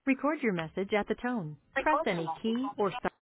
Record your message at the tone. Press any key or stop.